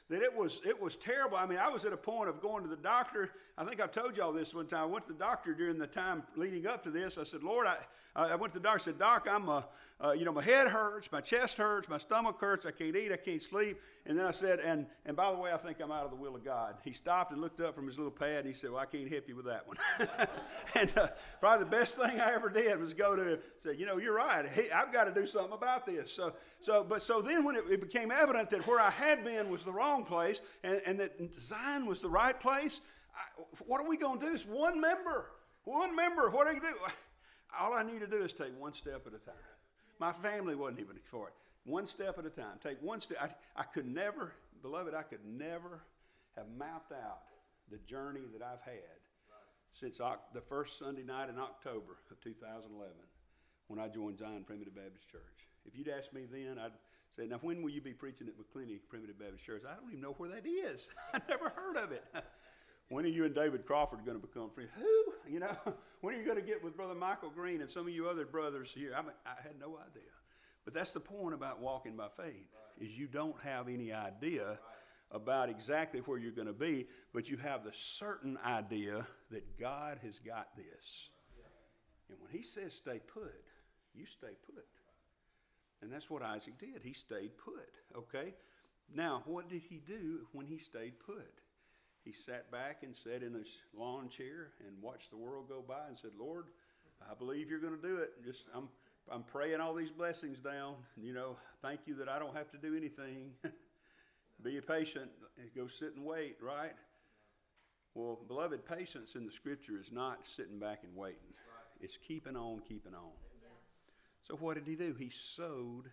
that it was it was terrible. I mean, I was at a point of going to the doctor. I think I've told y'all this one time. I went to the doctor during the time leading up to this. I said, Lord, I, I went to the doctor. I said, Doc, I'm a, uh, you know, my head hurts, my chest hurts, my stomach hurts. I can't eat, I can't sleep. And then I said, and and by the way, I think I'm out of the will of God. He stopped and looked up from his little pad, and he said, well, I can't help you with that one. and uh, probably the best thing I ever did was go to him, say, you know, you're right. Hey, I've got to do something about this. So, so, but so then when it, it became evident that where I had been was the wrong place, and, and that Zion was the right place, I, what are we going to do? It's one member. One member. What do you do? All I need to do is take one step at a time. My family wasn't even for it. One step at a time. Take one step. I, I could never, beloved, I could never have mapped out the journey that I've had right. since Oct- the first Sunday night in October of two thousand eleven when I joined Zion Primitive Baptist Church. If you'd asked me then, I'd say, now when will you be preaching at McClinney Primitive Baptist Church? I don't even know where that is. I never heard of it. When are you and David Crawford going to become friends? Who? You know, when are you going to get with Brother Michael Green and some of you other brothers here? I mean, I had no idea. But that's the point about walking by faith, right. is you don't have any idea right. about exactly where you're going to be, but you have the certain idea that God has got this. Yeah. And when he says stay put, you stay put. And that's what Isaac did. He stayed put, okay? Now, what did he do when he stayed put? He sat back and sat in a lawn chair and watched the world go by and said, Lord, I believe you're going to do it. Just I'm I'm praying all these blessings down. You know, thank you that I don't have to do anything. Be patient. Go sit and wait, right? Well, beloved, patience in the Scripture is not sitting back and waiting. Right. It's keeping on, keeping on. Amen. So what did he do? He sowed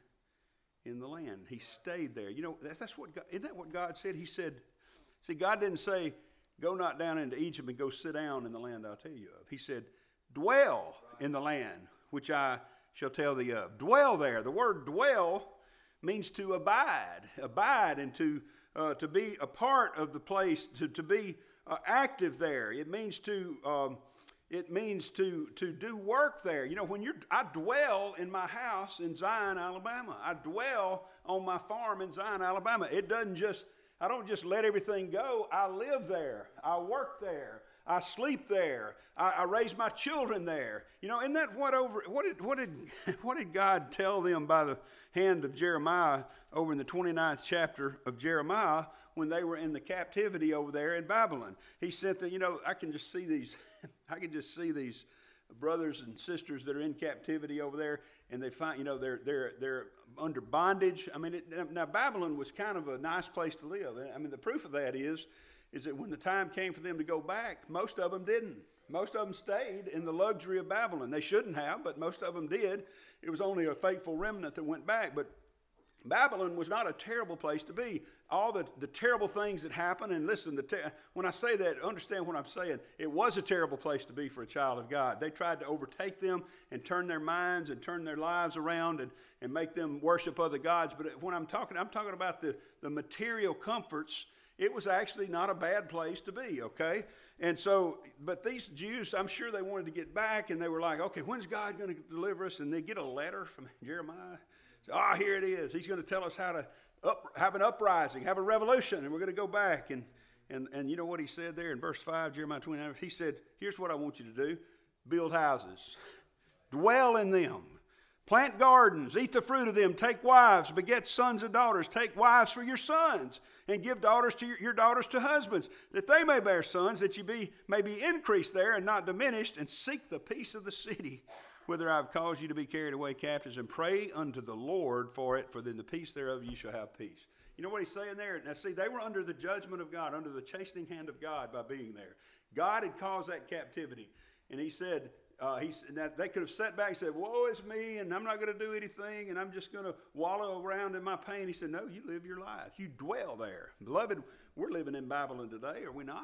in the land. He stayed there. You know, that's what God, isn't that what God said? He said, see, God didn't say, go not down into Egypt and go sit down in the land I'll tell you of. He said, dwell right. in the land which I shall tell thee of. Dwell there. The word dwell means to abide. Abide and to uh, to be a part of the place, to, to be uh, active there. It means to um, it means to to do work there. You know, when you're I dwell in my house in Zion, Alabama. I dwell on my farm in Zion, Alabama. It doesn't just I don't just let everything go. I live there. I work there. I sleep there. I, I raise my children there. You know, isn't that what over? What did what did what did God tell them by the hand of Jeremiah over in the twenty-ninth chapter of Jeremiah when they were in the captivity over there in Babylon? He sent them. You know, I can just see these. I can just see these brothers and sisters that are in captivity over there, and they find, you know, they're they're they're under bondage. I mean, it, now Babylon was kind of a nice place to live. I mean, the proof of that is, is that when the time came for them to go back, most of them didn't. Most of them stayed in the luxury of Babylon. They shouldn't have, but most of them did. It was only a faithful remnant that went back, but Babylon was not a terrible place to be. All the, the terrible things that happened, and listen, the ter- when I say that, understand what I'm saying. It was a terrible place to be for a child of God. They tried to overtake them and turn their minds and turn their lives around and, and make them worship other gods. But when I'm talking, I'm talking about the, the material comforts. It was actually not a bad place to be, okay? And so, but these Jews, I'm sure they wanted to get back, and they were like, okay, when's God going to deliver us? And they get a letter from Jeremiah. Ah, oh, here it is. He's going to tell us how to up, have an uprising, have a revolution, and we're going to go back. And, and, and you know what he said there in verse five, Jeremiah twenty-nine? He said, here's what I want you to do. Build houses. Dwell in them. Plant gardens. Eat the fruit of them. Take wives. Beget sons and daughters. Take wives for your sons. And give daughters to your, your daughters to husbands, that they may bear sons, that you be may be increased there and not diminished. And seek the peace of the city, whither I have caused you to be carried away captives, and pray unto the Lord for it, for then the peace thereof you shall have peace. You know what he's saying there? Now see, they were under the judgment of God, under the chastening hand of God by being there. God had caused that captivity. And he said, uh, he, that they could have sat back and said, woe is me, and I'm not going to do anything, and I'm just going to wallow around in my pain. He said, no, you live your life. You dwell there. Beloved, we're living in Babylon today, are we not?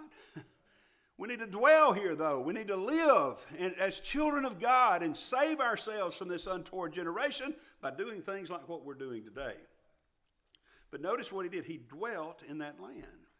We need to dwell here, though. We need to live and, as children of God and save ourselves from this untoward generation by doing things like what we're doing today. But notice what he did. He dwelt in that land.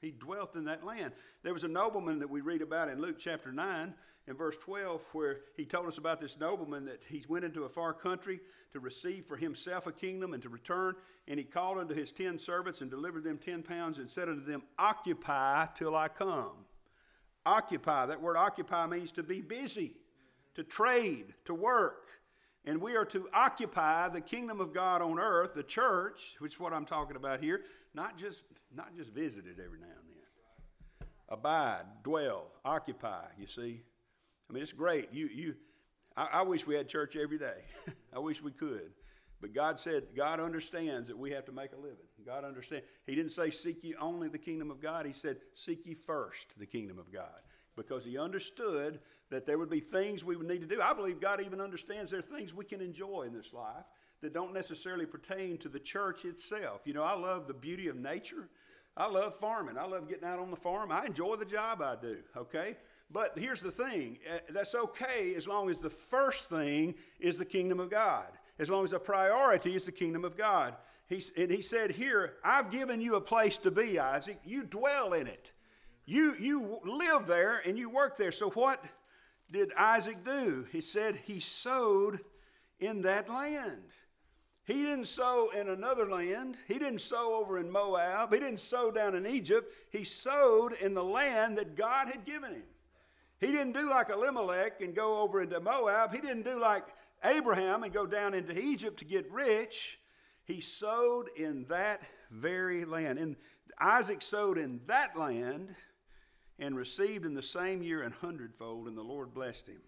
He dwelt in that land. There was a nobleman that we read about in Luke chapter nine and verse twelve, where he told us about this nobleman that he went into a far country to receive for himself a kingdom and to return. And he called unto his ten servants and delivered them ten pounds and said unto them, occupy till I come. Occupy. That word occupy means to be busy, to trade, to work. And we are to occupy the kingdom of God on earth, the church, which is what I'm talking about here, not just not just visit it every now and then. Abide, dwell, occupy, you see. I mean, it's great. You, you, I, I wish we had church every day. I wish we could. But God said, God understands that we have to make a living. God understands. He didn't say seek ye only the kingdom of God. He said seek ye first the kingdom of God. Because he understood that there would be things we would need to do. I believe God even understands there are things we can enjoy in this life that don't necessarily pertain to the church itself. You know, I love the beauty of nature. I love farming. I love getting out on the farm. I enjoy the job I do, okay? But here's the thing. Uh, that's okay as long as the first thing is the kingdom of God. As long as the priority is the kingdom of God. He, and he said here, I've given you a place to be, Isaac. You dwell in it. You, you live there and you work there. So what did Isaac do? He said he sowed in that land. He didn't sow in another land. He didn't sow over in Moab. He didn't sow down in Egypt. He sowed in the land that God had given him. He didn't do like Elimelech and go over into Moab. He didn't do like Abraham and go down into Egypt to get rich. He sowed in that very land. And Isaac sowed in that land and received in the same year an hundredfold, and the Lord blessed him.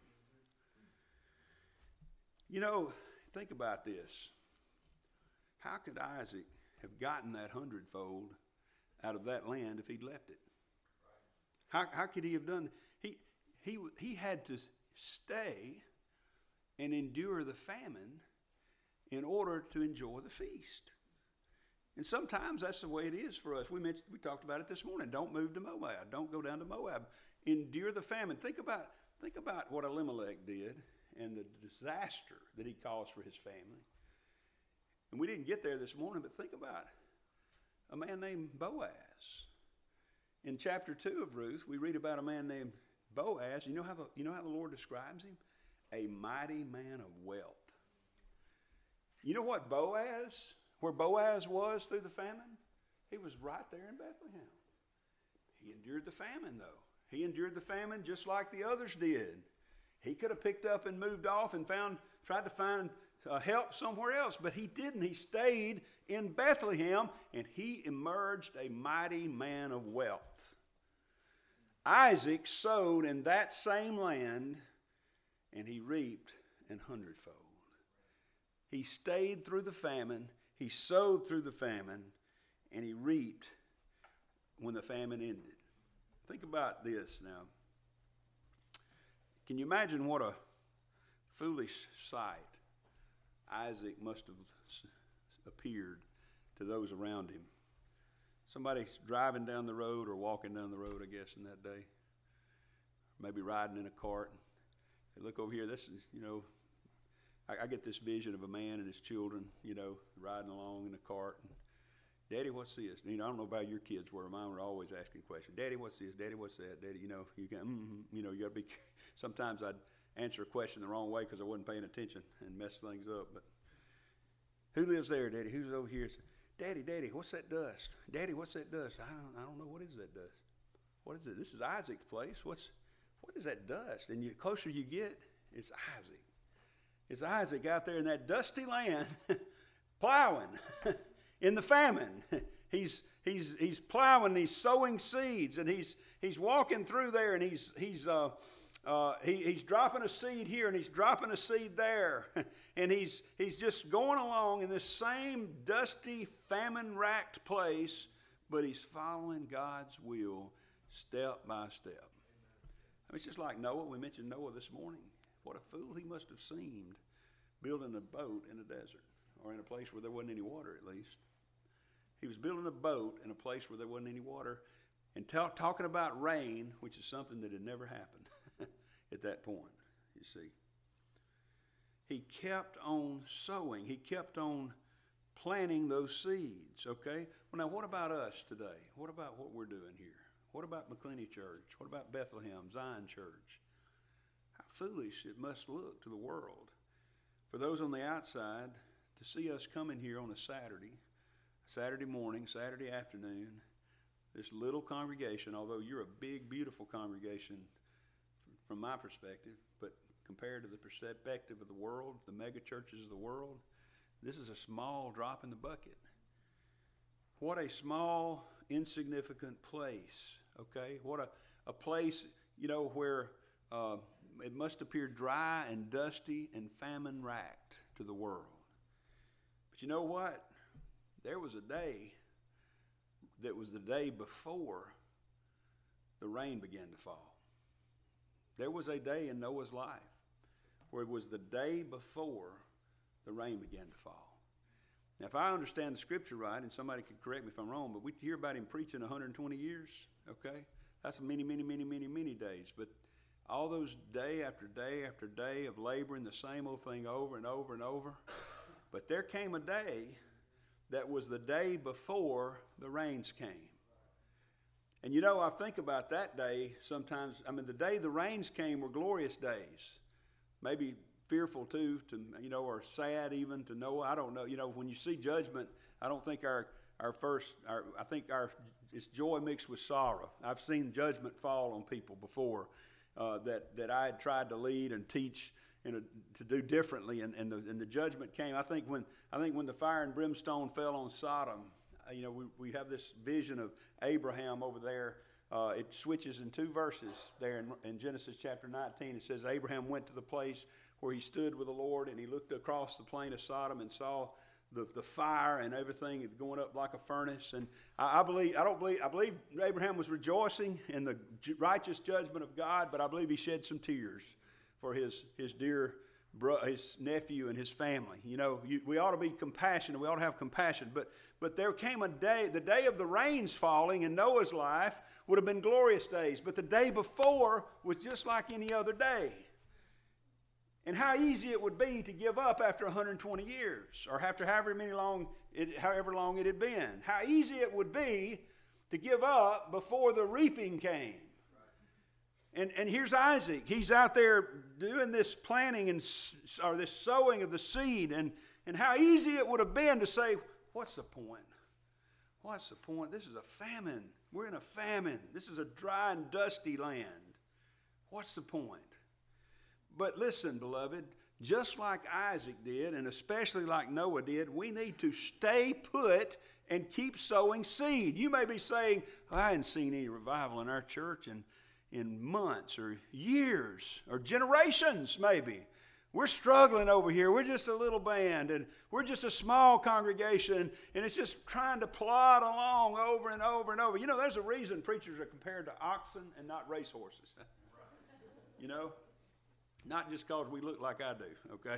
You know, think about this. How could Isaac have gotten that hundredfold out of that land if he'd left it? How, how could he have done? He, he, he had to stay and endure the famine in order to enjoy the feast. And sometimes that's the way it is for us. We mentioned, we talked about it this morning. Don't move to Moab. Don't go down to Moab. Endure the famine. Think about, think about what Elimelech did and the disaster that he caused for his family. And we didn't get there this morning, but think about a man named Boaz. In chapter two of Ruth, we read about a man named Boaz. You know how the, you know how the Lord describes him? A mighty man of wealth. You know what Boaz, where Boaz was through the famine? He was right there in Bethlehem. He endured the famine, though. He endured the famine just like the others did. He could have picked up and moved off and found, tried to find uh, help somewhere else, but he didn't. He stayed in Bethlehem, and he emerged a mighty man of wealth. Isaac sowed in that same land, and he reaped an hundredfold. He stayed through the famine, he sowed through the famine, and he reaped when the famine ended. Think about this now. Can you imagine what a foolish sight Isaac must have appeared to those around him? Somebody's driving down the road or walking down the road, I guess, in that day. Maybe riding in a cart. They look over here, this is, you know, I, I get this vision of a man and his children, you know, riding along in a cart. And, Daddy, what's this? You know, I don't know about your kids where mine were always asking questions. Daddy, what's this? Daddy, what's that? Daddy, you know, you can, mm-hmm, you know, you got to be. Sometimes I'd answer a question the wrong way because I wasn't paying attention and mess things up. But who lives there, Daddy? Who's over here? Daddy, Daddy, what's that dust? Daddy, what's that dust? I don't, I don't know. What is that dust? What is it? This is Isaac's place. What's, what is that dust? And the closer you get, it's Isaac. It's Isaac out there in that dusty land, plowing in the famine. He's he's he's plowing. He's sowing seeds, and he's he's walking through there, and he's he's uh, uh, he, he's dropping a seed here, and he's dropping a seed there, and he's he's just going along in this same dusty, famine-racked place, but he's following God's will step by step. I mean, it's just like Noah. We mentioned Noah this morning. What a fool he must have seemed building a boat in a desert, or in a place where there wasn't any water, at least. He was building a boat in a place where there wasn't any water, and t- talking about rain, which is something that had never happened at that point, you see. He kept on sowing. He kept on planting those seeds, okay? Well, now what about us today? What about what we're doing here? What about McClenny Church? What about Bethlehem, Zion Church? How foolish it must look to the world for those on the outside to see us coming here on a Saturday, Saturday morning, Saturday afternoon, this little congregation, although you're a big, beautiful congregation from my perspective, but compared to the perspective of the world, the mega churches of the world, this is a small drop in the bucket. What a small, insignificant place, okay? What a, a place, you know, where uh, it must appear dry and dusty and famine-racked to the world. But you know what? There was a day that was the day before the rain began to fall. There was a day in Noah's life where it was the day before the rain began to fall. Now, if I understand the scripture right, and somebody could correct me if I'm wrong, but we hear about him preaching one hundred twenty years, okay? That's many, many, many, many, many days. But all those day after day after day of laboring the same old thing over and over and over. But there came a day that was the day before the rains came. And you know, I think about that day sometimes. I mean, the day the rains came were glorious days. Maybe fearful too, to, you know, or sad even to know. I don't know. You know, when you see judgment, I don't think our, our first, our, I think our, it's joy mixed with sorrow. I've seen judgment fall on people before uh, that, that I had tried to lead and teach and to do differently, and, and, the, and the judgment came. I think when I think when the fire and brimstone fell on Sodom, you know, we, we have this vision of Abraham over there. Uh, it switches in two verses there in, in Genesis chapter nineteen. It says Abraham went to the place where he stood with the Lord, and he looked across the plain of Sodom and saw the, the fire and everything going up like a furnace. And I, I believe I don't believe I believe Abraham was rejoicing in the righteous judgment of God, but I believe he shed some tears for his his dear bro, his nephew and his family. You know, you, we ought to be compassionate. We ought to have compassion. But but there came a day, the day of the rains falling in Noah's life would have been glorious days. But the day before was just like any other day. And how easy it would be to give up after one hundred twenty years, or after however many long, it, however long it had been. How easy it would be to give up before the reaping came. And, and here's Isaac. He's out there doing this planting and or this sowing of the seed. And, and how easy it would have been to say, what's the point? What's the point? This is a famine. We're in a famine. This is a dry and dusty land. What's the point? But listen, beloved, just like Isaac did, and especially like Noah did, we need to stay put and keep sowing seed. You may be saying, oh, I hadn't seen any revival in our church in in months or years or generations maybe. We're struggling over here. We're just a little band, and we're just a small congregation, and it's just trying to plod along over and over and over. You know, there's a reason preachers are compared to oxen and not racehorses. You know, not just because we look like I do, okay?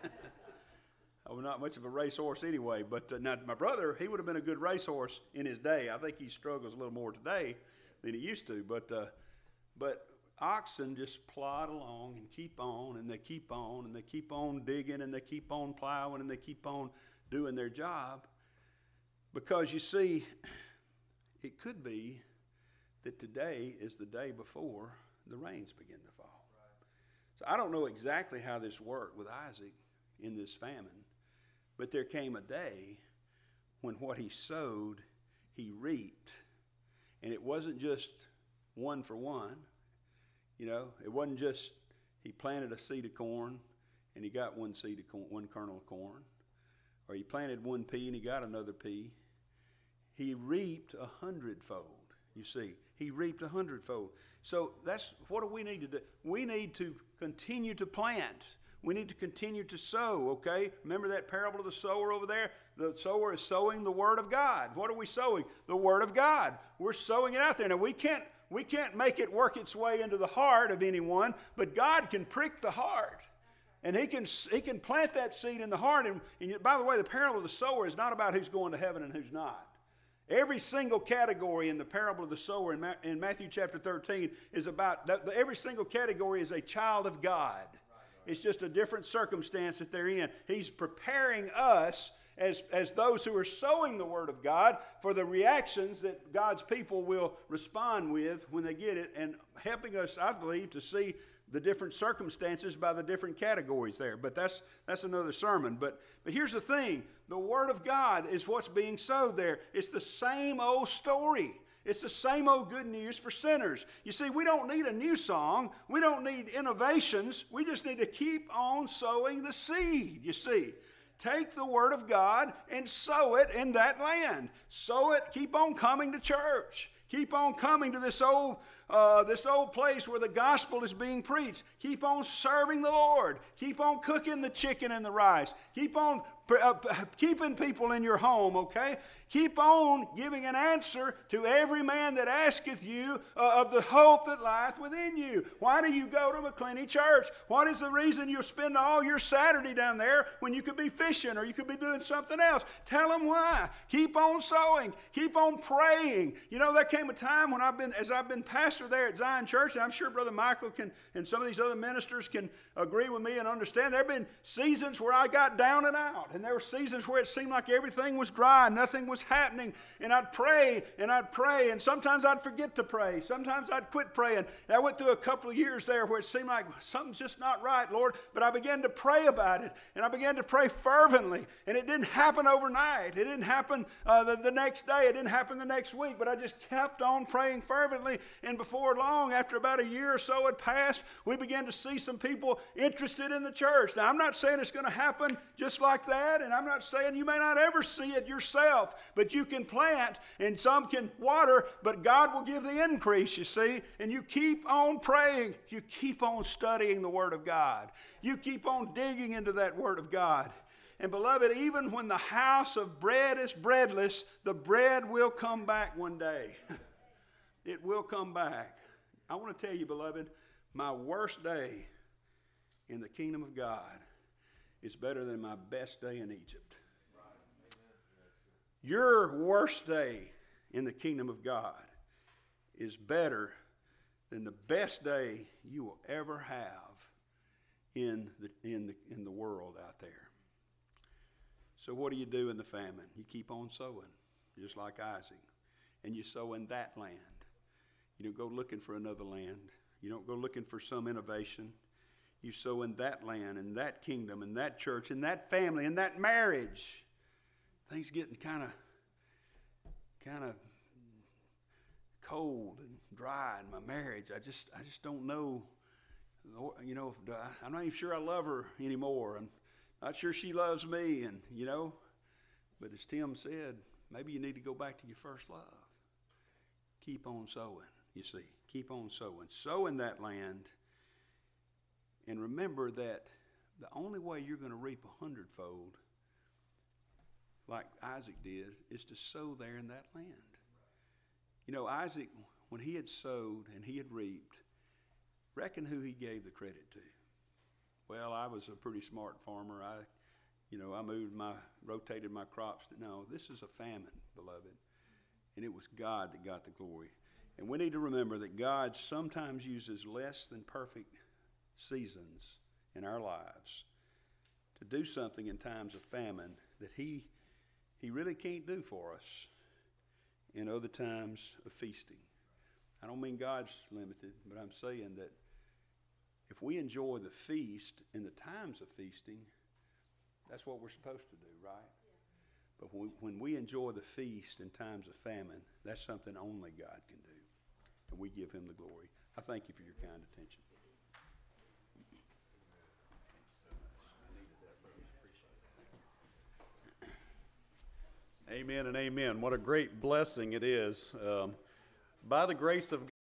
I'm not much of a racehorse anyway, but uh, now my brother, he would have been a good racehorse in his day. I think he struggles a little more today than he used to, but uh, But oxen just plod along and keep on, and they keep on, and they keep on digging, and they keep on plowing, and they keep on doing their job. Because you see, it could be that today is the day before the rains begin to fall. Right. So I don't know exactly how this worked with Isaac in this famine, but there came a day when what he sowed, he reaped. And it wasn't just one for one. You know, it wasn't just he planted a seed of corn and he got one seed of corn, one kernel of corn. Or he planted one pea and he got another pea. He reaped a hundredfold, you see. He reaped a hundredfold. So that's, what do we need to do? We need to continue to plant. We need to continue to sow, okay? Remember that parable of the sower over there? The sower is sowing the Word of God. What are we sowing? The Word of God. We're sowing it out there. Now, we can't, we can't make it work its way into the heart of anyone, but God can prick the heart. And he can, he can plant that seed in the heart. And, and by the way, the parable of the sower is not about who's going to heaven and who's not. Every single category in the parable of the sower in, Ma- in Matthew chapter thirteen is about, every single category is a child of God. It's just a different circumstance that they're in. He's preparing us as, as those who are sowing the Word of God for the reactions that God's people will respond with when they get it, and helping us, I believe, to see the different circumstances by the different categories there. But that's that's another sermon. But but here's the thing. The Word of God is what's being sowed there. It's the same old story. It's the same old good news for sinners. You see, we don't need a new song. We don't need innovations. We just need to keep on sowing the seed, you see. Take the Word of God and sow it in that land. Sow it. Keep on coming to church. Keep on coming to this old, uh, this old place where the gospel is being preached. Keep on serving the Lord. Keep on cooking the chicken and the rice. Keep on uh, keeping people in your home, okay? Keep on giving an answer to every man that asketh you uh, of the hope that lieth within you. Why do you go to McClenny Church? What is the reason you spend all your Saturday down there when you could be fishing or you could be doing something else? Tell them why. Keep on sowing. Keep on praying. You know, there came a time when I've been, as I've been pastor there at Zion Church, and I'm sure Brother Michael can, and some of these other ministers can agree with me and understand, there have been seasons where I got down and out, and there were seasons where it seemed like everything was dry, nothing was happening, and I'd pray and I'd pray, and sometimes I'd forget to pray. Sometimes I'd quit praying. And I went through a couple of years there where it seemed like something's just not right, Lord, but I began to pray about it, and I began to pray fervently, and it didn't happen overnight. It didn't happen uh, the, the next day. It didn't happen the next week, but I just kept on praying fervently, and before long, after about a year or so had passed, we began to see some people interested in the church. Now, I'm not saying it's going to happen just like that, and I'm not saying you may not ever see it yourself, but you can plant and some can water, but God will give the increase, you see, and you keep on praying. You keep on studying the Word of God. You keep on digging into that Word of God. And beloved, even when the house of bread is breadless, the bread will come back one day. It will come back. I want to tell you, beloved, my worst day in the kingdom of God is better than my best day in Egypt. Your worst day in the kingdom of God is better than the best day you will ever have in the, in the, in the world out there. So what do you do in the famine? You keep on sowing, just like Isaac. And you sow in that land. You don't go looking for another land. You don't go looking for some innovation. You sow in that land, in that kingdom, in that church, in that family, in that marriage. Things getting kind of, kind of cold and dry in my marriage. I just, I just don't know. You know, I'm not even sure I love her anymore. I'm not sure she loves me, and you know. But as Tim said, maybe you need to go back to your first love. Keep on sowing. You see, keep on sowing. Sow in that land. And remember that the only way you're going to reap a hundredfold, like Isaac did, is to sow there in that land. You know, Isaac, when he had sowed and he had reaped, reckon who he gave the credit to. Well, I was a pretty smart farmer. I, you know, I moved my, rotated my crops. No, this is a famine, beloved. And it was God that got the glory. And we need to remember that God sometimes uses less than perfect seasons in our lives to do something in times of famine that he he really can't do for us in other times of feasting. I don't mean God's limited, but I'm saying that if we enjoy the feast in the times of feasting, that's what we're supposed to do, right? But when, when we enjoy the feast in times of famine, that's something only God can do. And we give him the glory. I thank you for your kind attention. Amen and amen. What a great blessing it is. Um, by the grace of